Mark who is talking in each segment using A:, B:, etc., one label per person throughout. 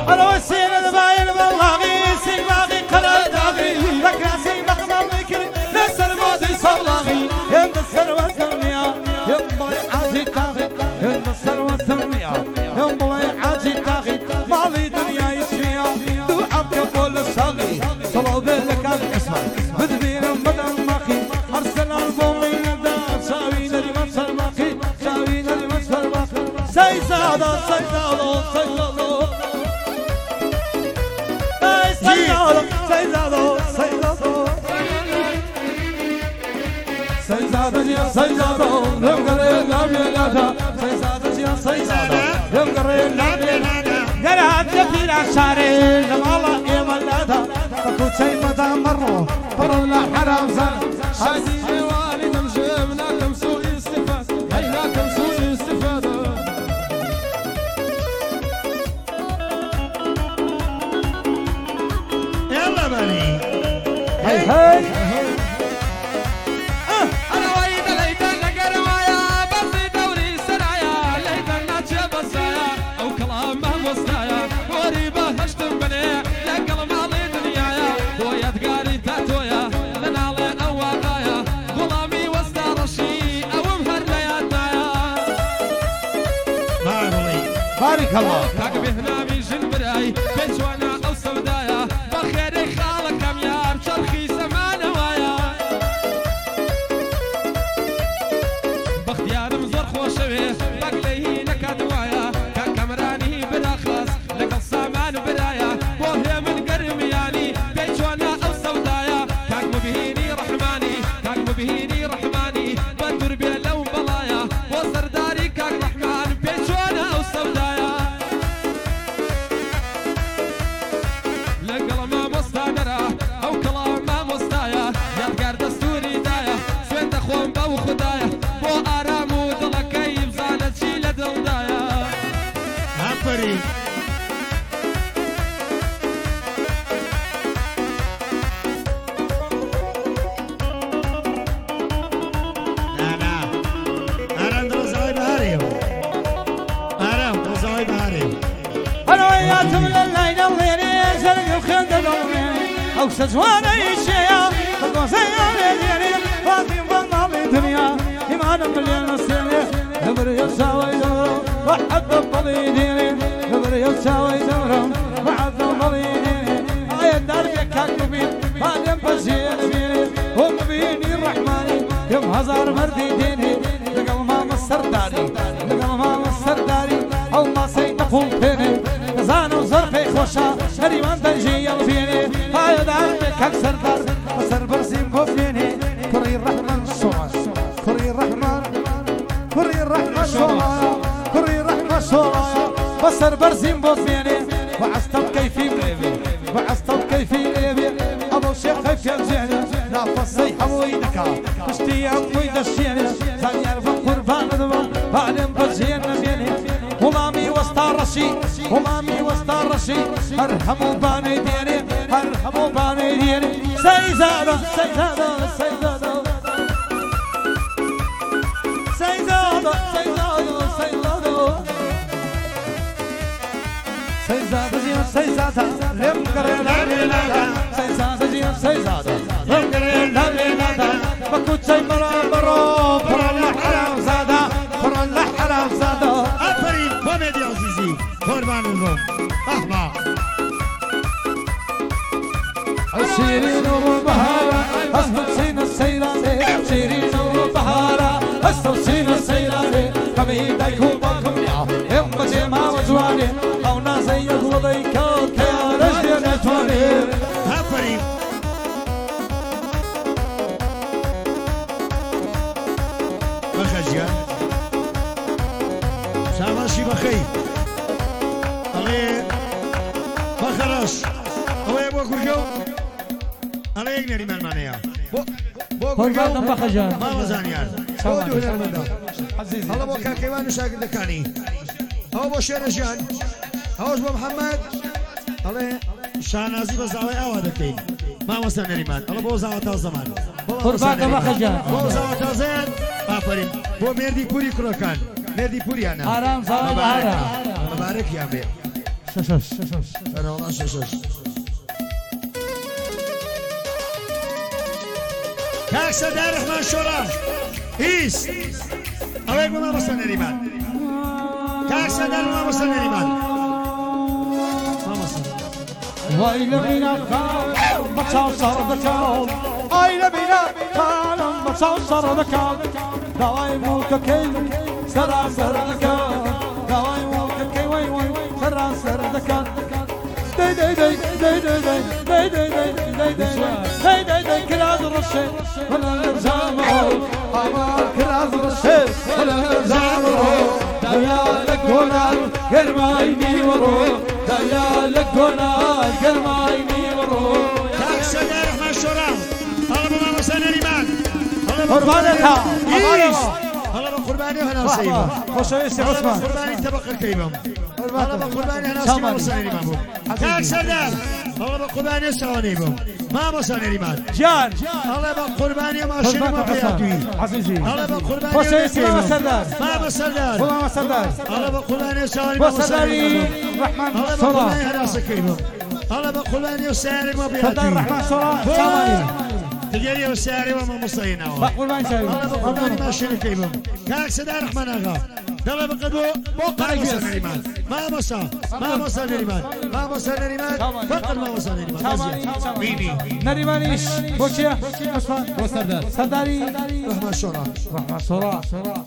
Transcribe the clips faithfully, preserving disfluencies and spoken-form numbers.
A: أنا وسيل الباين والله سيباغي قرار داغي ركاسي مقبل ذكري نسر مودي صلاغي يم السروة ثمية يم بلي عاجي تاغي يم السروة ثمية يم بلي عاجي تاغي مالي دنيا يشفيها دو عبك بول الصاغي صلوا بلك الاسمر بدبير مدن ماخي أرسل البومي نبدا شاوين المنصر ماخي شاوين المنصر ماخي سيزادة سيزادة سيزادة سيزادة سيزادة سيزادة سيزادة يا سيزادة يوم قريب نبي نادا سيزادة يا سيزادة يوم قريب نبي نادا قرأت في العشارين والله يا ملادا فكنت شيء مدى مرة برا لا حرام زن
B: عزيزي والد مجيبنا كم سوء استفاد هينا كم سوء استفادة
C: يلا بني
A: هاي هاي
B: أنا ويد ليتن قروايا بس دوري سرايا ليتن ناتشا بسايا أو كلام ما وصايا وريبة هشتم بني لقل مالي دنيايا بويا تقاري تاتويا لنا لين أواقايا غلامي وسط رشي أو مهر لياتنايا
A: بارك الله
B: كاك بهنا بيجن براي بيجوانا أو سودايا بخيري خالك كم يار شرخي سمانا وايا بختيار مزور خوشوي بقليه نكاد وايا كاك كمراني براخلاص لقل سامان برايا وهي من قرمياني بيجوانا أو سودايا كاك مبهيني رحماني كاك مبهيني رحماني بدر بيلو بلايا وسرداري كاك رحمن بيجوانا أو سودايا لقل ما مستانرة أو كلام ما مستايا يلقار دستوري دايا سوين تخوان باو خدايا بو آرام ودلا كيف زانت شيلة دلدايا
C: عفري لا لا أرام درزاوي بهاريو أرام درزاوي بهاريو
A: أنا وياتهم لليل الليلي زرق الخند الأمي أو سجوانا يشيا فقو سياري ديني واقيم بالنامي دنيا إيمان مليون السنة نبر يساوي دورم وحد الضلي ديني نبر يساوي دورم وحد الضلي ديني آية دربي كاكبين بعدين بزين بيني ومبيني الرحماني يوم هزار مردي ديني لقل ما مصر داري لقل ما مصر داري أو ما سيدخل فيني زانو زرفي خوشا نريمان تنجي الفيني هاي داربي كاكسر دار وسر برسيم كوفيني كري الرحمن الصوص كري الرحمن كري الرحمن الصوص كري الرحمن الصوص وسر برسيم كوفيني وعستم كيفي بليبي وعستم كيفي ليبي أبو شيخ خيف يرجعني نافصي حويدك مشتي أموي دشيني زان يعرف قربان دمان بعدين بزين نبيني همامي وستارشي همامي وستارشي ارحموا باني ديني ارحموا باني ديني سيزادة سيزادة سيزادة سيزادة سيزادة سيزادة سيزادة زين سيزادة لم قرر لبنادا سيزادة زين سيزادة لم قرر لبنادا بكوت شي مرا مرا برا الحرام زادة برا الحرام زادة
C: عفري بوميدي عزيزي قربان الروم أحمى
A: شيرين وبهارة أستوصين السيراني شيرين وبهارة أستوصين السيراني كميدك وبكم يا إما جمع وجواني أو نازي يغلطي كوك يا رجل نتواني
C: عفري بخجيان شاماشي بخي علي بخرش هو يبغى كرجو علي يقدر يمن مانيا بو بو
A: قربان بخجان
C: ما وزانيان سعودي ولا المدى هلا بو كاكيوان وشاقل لكاني هو بو شيرجان هوش بو محمد علي شانازي بزاوي اوادكين ما وصلنا ريمان هلا بو زاوتا الزمان
A: قربان بخجان
C: بو زاوتا زين آفرین بو مردی پوری کروکان مردی پوری انا
A: آرام زاوی بهارا
C: مبارک یا بی
A: شش
C: أنا والله شش شش كاك سردار رحمن شورا إيس أويك ما مصنع ريمان كاك سردار ما مصنع ريمان ما مصنع
A: وإلى بنا قال بتصور ذكاء وإلى بنا قال بتصور ذكاء دواي موك كي سرا سر ذكاء دواي موك كي وي وي سرا سر ذكاء داي داي داي داي داي داي داي داي داي داي داي داي كراز الرشيد ولا نرزامه أما كراز الرشيد ولا نرزامه ديالك هنا قرمايني ورو ديالك هنا قرمايني ورو
C: كاك سردار رحمن شورا الله ما مصنع ريمان
A: قربانتها
C: إيس الله بقرباني هنا سيبه
A: خوش يسي عثمان
C: قرباني تبقى الكيبم الله بقرباني هنا سيبه مصنع ريمان كاك سردار الله بقرباني سوانيبم ما مصنع ريمان
A: جان
C: الله بقرباني ما شيء ما حياتي
A: عزيزي
C: الله بقرباني
A: خوش يسي ما سردار
C: ما سردار
A: ما سردار
C: الله بقرباني سواني ما
A: وسرداري رحمن
C: الله
A: صلاح
C: بقرباني هنا سكيبم الله بقرباني وسارق ما
A: سردار
C: بياتي
A: رحمن صلاح ساماني
C: تجري وساري وما مصينا
A: بقول ما يسوي
C: الله بقرباني ما شيء كيبم كاك سردار رحمن اغا دابا بقدو بوقع مصنع ريمان ما مصا ما مصا نريمان ما مصا نريمان فقط ما مصا نريمان ميني
A: نريمانيش بوشيا عثمان
B: وسردار
A: سرداري
C: رحمة شورا
A: رحمن صلاح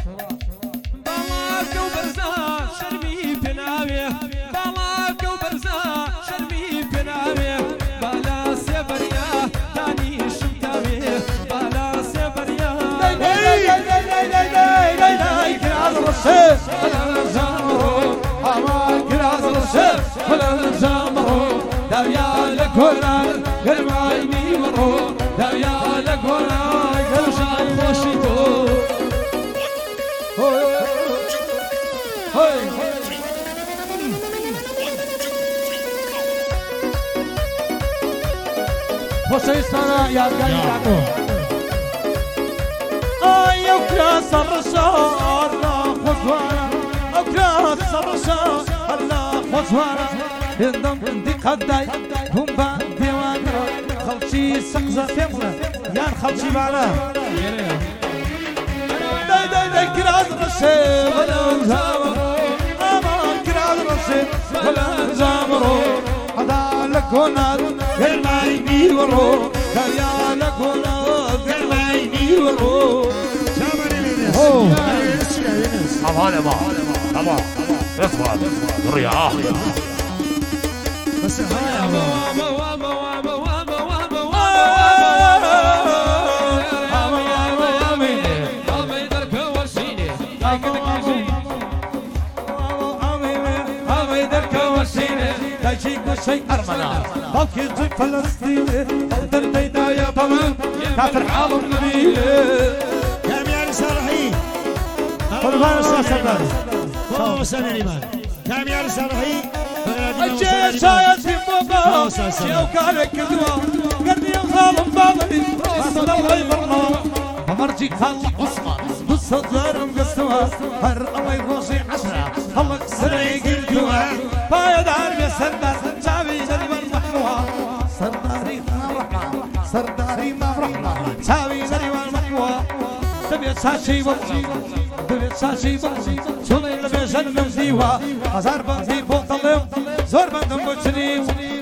B: بالاك وبرزا شرمي بناوي بالاك وبرزا شرمي بناوي بالا سيبريا داني شمتاوي بالا سيبريا
A: داي داي داي داي داي داي داي داي كراز الرشيد ولا نرزامه أما كراز الرشيد ولا نرزامه ديالك هنا قرمايني ورو ديالك هنا قرمايني خوشيتو وسيستانا يا بقى آي وكراس الرشاد لا خطوانا وكراس الرشاد لا خطوانا يندم عندي قداي هم بعد ديوانا خلشي سقزة تمرة يا خلشي معنا داي داي داي كراس الرشاد ولا نزامرو أما كراس الرشاد ولا نزامرو هذا لك هنا غير ما يجي ورو يا لك هنا غير ما يجي ورو
D: هذا ما تمام اصبر الرياح
C: بس هاي
A: شيء أرمنا باكي طيب فلسطيني أقدر بيدا يا بمان كافر حال النبي
C: كم يا رسالحي
A: قربان سردار
C: ما وصلنا الإيمان كم يا رسالحي
A: الجيش شايت بابا شوكالك دوا قرني الخالم بابي وصل الله يبرنا ومرجي خالق عثمان بالصدر مقسوا هر الله يروسي عشرة الله سريق الجوا بايد عربي سردار شعبي جريب المحموها سرداري ما رحمة سرداري ما رحمة شعبي جريب المحموها دبيت ساشي بطي دبيت ساشي بطي شولي لبيشن مزيوها أزار بطي بوطلم زور بندم بوشني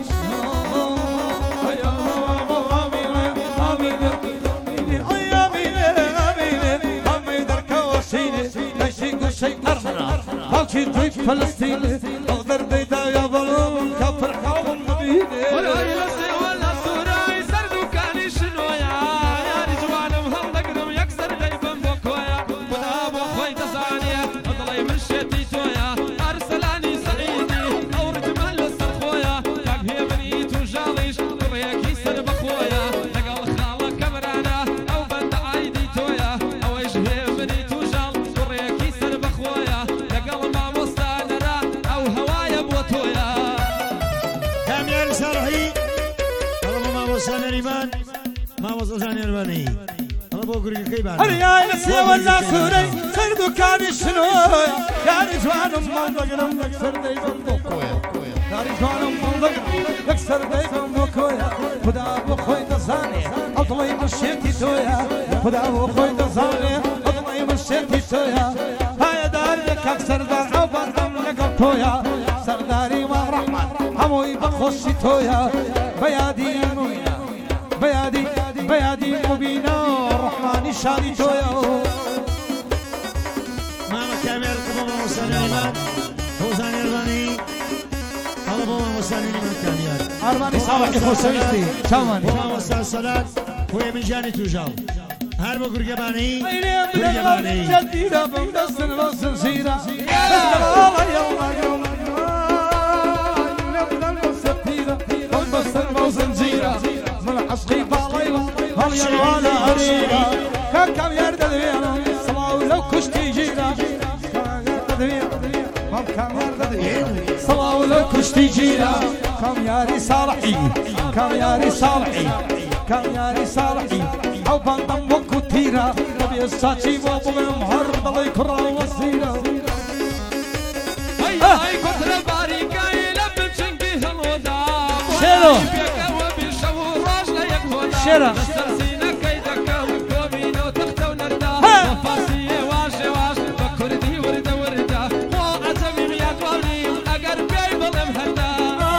A: باكي طيب فلسطيني اقدر بيدا يا ظلم كفر حول النبي
B: ولا يلسي ولا سوراي سردو كاني شنويا يا رجوانم هل نقرم يكسر جيبن بوكويا ودا بوخوي تسانيا اضلي من شتي تويا ارسلاني سعيدي او رجمال السرخويا كاك هي بنيت وجاليش قريك يسر بخويا نقل خالك كبرانا او بند عايدي تويا او ايش هي بنيت وجال قريك يسر بخويا نقل ما مستانرا او هوايا بوتويا
C: كم يا رسالحي الله ما وصلنا الإيمان ما وصلنا الإيماني الله بوقري كيبان
A: هل يا نسي ولا سوري سردو كاني شنو يا رجوان ما نقرم يكسر ديبن بوكويا داری جوانم بلدگ لکسر دیگم بکویا خدا بخوی دزانه اضلی مشیتی تویا خدا بخوی دزانه اضلی مشیتی تویا های داری لکک سردار عبادم لگم تویا سرداری ما رحمت هموی بخوشی تویا بیادی موینا بیادی بیادی مبینا رحمانی شادی تویا
C: ماما كامل بابا موساني الإيمان فوزاني الراني هلا بابا موساني الإيمان كامل
A: أرباني صالحي خوشويستي شاماني
C: بابا موسى الصلاة خويا من جاني توجاو هربو قرقباني قرقباني
A: جديدة بمدسن وسنسيرة الله يلا يلا بمدسن وسنسيرة من عشقي باليلة هل يلا هريرة كم كم يرد الويلة صلاة لو كشتي جيرة كم يرد الويلة صلاة لو كشتي جيرة كم ياري صالحي كم ياري صالحي كم ياري صالحي أو بندم وكتيرة تبي الساتي وابو مهر ضلي كرة وصيرة
B: هاي هاي كتر باريكا يلبن شنقي هالودا
A: شيرو شيرو
B: سرسينا كيدك وكومينو تختو نردا وفاسية واجه واجه بكردي وردة وردة مو أتمي مياد والي أقر بي بلم هدا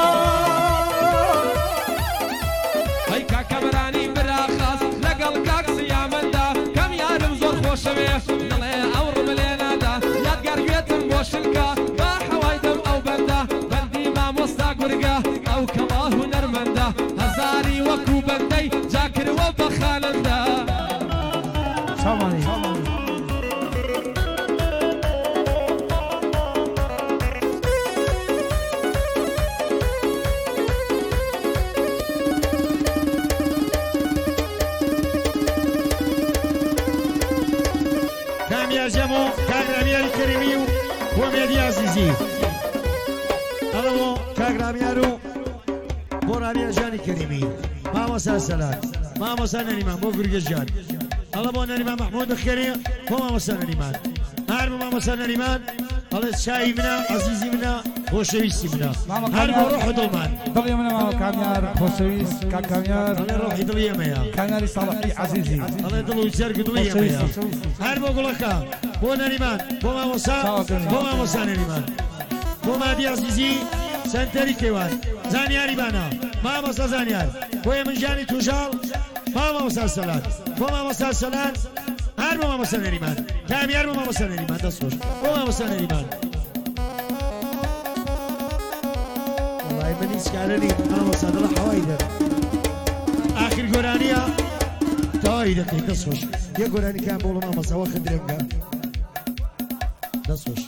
B: هاي كاكبراني براخاص لقل كاكسي عمدا كم يارم زور خوشوه نلي أور ملينا دا ياد قرقيتم بوشلكا با حوايدم أو بندا بندي ما مصداق ورقا أو كلاه نرمندا هزاري وكو بندي جاكر وبخالندا
A: شاماني
C: كامل جمو كاغرامي الكريمي وميدي عزيزي هلا بو كاغراميارو بوراني جاني كريمي ماما سلسلات ماما سنة الإمام بو قرقجان الله بو الإمام محمود الخيري هو ماما سنة الإمام هارب ماما سنة الإمام الله شاي منا عزيزي منا وشويسي منا هارب روح ضلمان
A: ضل يمنا ما كاميار خوشويس كاميار
C: الله روح ضل يميا
A: كاميار صالحي عزيزي
C: الله يضلوا يسرق ضل يميا هارب قولك بو الإمام بو ماما سا بو ماما سنة الإمام بو مادي عزيزي سنتري كيوان زانياري بانا ماما سا زانيار بويا من جاني توجال ماما مسلسلات ماما مسلسلات هر ماما مسلسلات كاميار ماما مسلسلات دستوش ماما مسلسلات والله من إسكالني ماما مسلسلات حوايدة آخر قرانية توايدة كي دستوش يا قراني كان بولو ماما سوا خدرنجا دستوش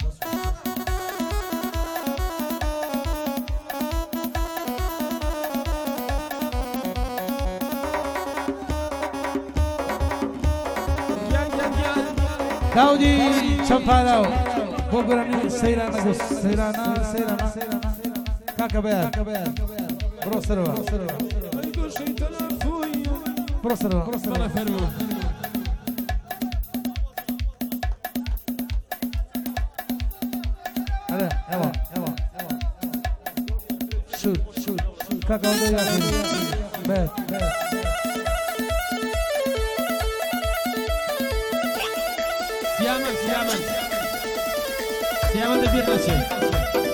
A: داودي شمفالاو بوغراني سيرانا دوس سيرانا سيرانا كاكا بير برو سروا برو سروا هلا يلا يلا شوت شوت كاكا بير بير بير
B: سيامن سيامن سيامن دبير ناسي